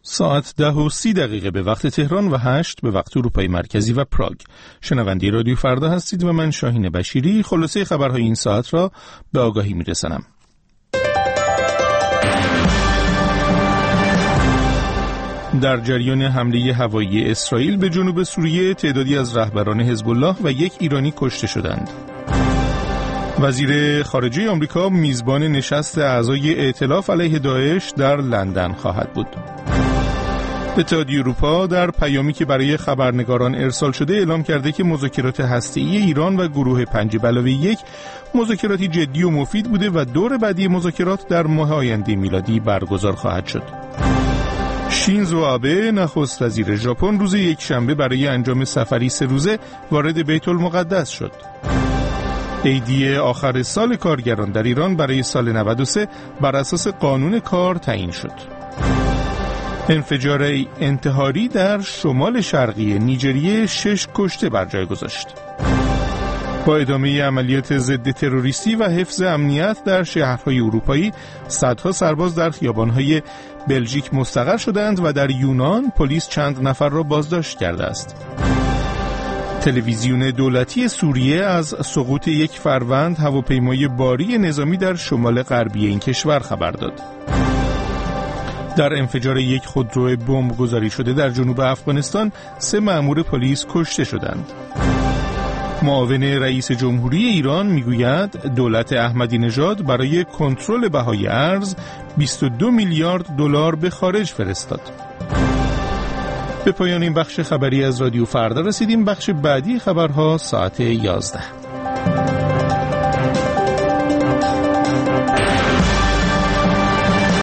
ساعت 10:30 به وقت تهران و 8 به وقت اروپای مرکزی و پراگ. شنونده رادیو فردا هستید و من شاهین بشیری خلاصه خبرهای این ساعت را به آگاهی میرسانم. در جریان حمله هوایی اسرائیل به جنوب سوریه تعدادی از رهبران حزب الله و یک ایرانی کشته شدند. وزیر خارجه آمریکا میزبان نشست اعضای ائتلاف علیه داعش در لندن خواهد بود. اتحادیه اروپا در پیامی که برای خبرنگاران ارسال شده اعلام کرده که مذاکرات هسته‌ای ایران و گروه 5+1 مذاکراتی جدی و مفید بوده و دور بعدی مذاکرات در ماه آینده میلادی برگزار خواهد شد. شینزو آبه نخست وزیر ژاپن روز یکشنبه برای انجام سفری 3 روزه وارد بیت المقدس شد. عیدیه آخر سال کارگران در ایران برای سال 93 بر اساس قانون کار تعیین شد. انفجار انتحاری در شمال شرقی نیجریه 6 کشته بر جای گذاشت. با ادامه عملیات ضد تروریستی و حفظ امنیت در شهرهای اروپایی، صدها سرباز در خیابانهای بلژیک مستقر شدند و در یونان پلیس چند نفر را بازداشت کرده است. تلویزیون دولتی سوریه از سقوط یک فروند هواپیمای باری نظامی در شمال غربی این کشور خبر داد. در انفجار یک خودرو بمب گذاری شده در جنوب افغانستان 3 مأمور پلیس کشته شدند. معاون رئیس جمهوری ایران میگوید دولت احمدی نژاد برای کنترل بهای ارز 22 میلیارد دلار به خارج فرستاد. به پایان این بخش خبری از رادیو فردا رسیدیم. بخش بعدی خبرها ساعت 11.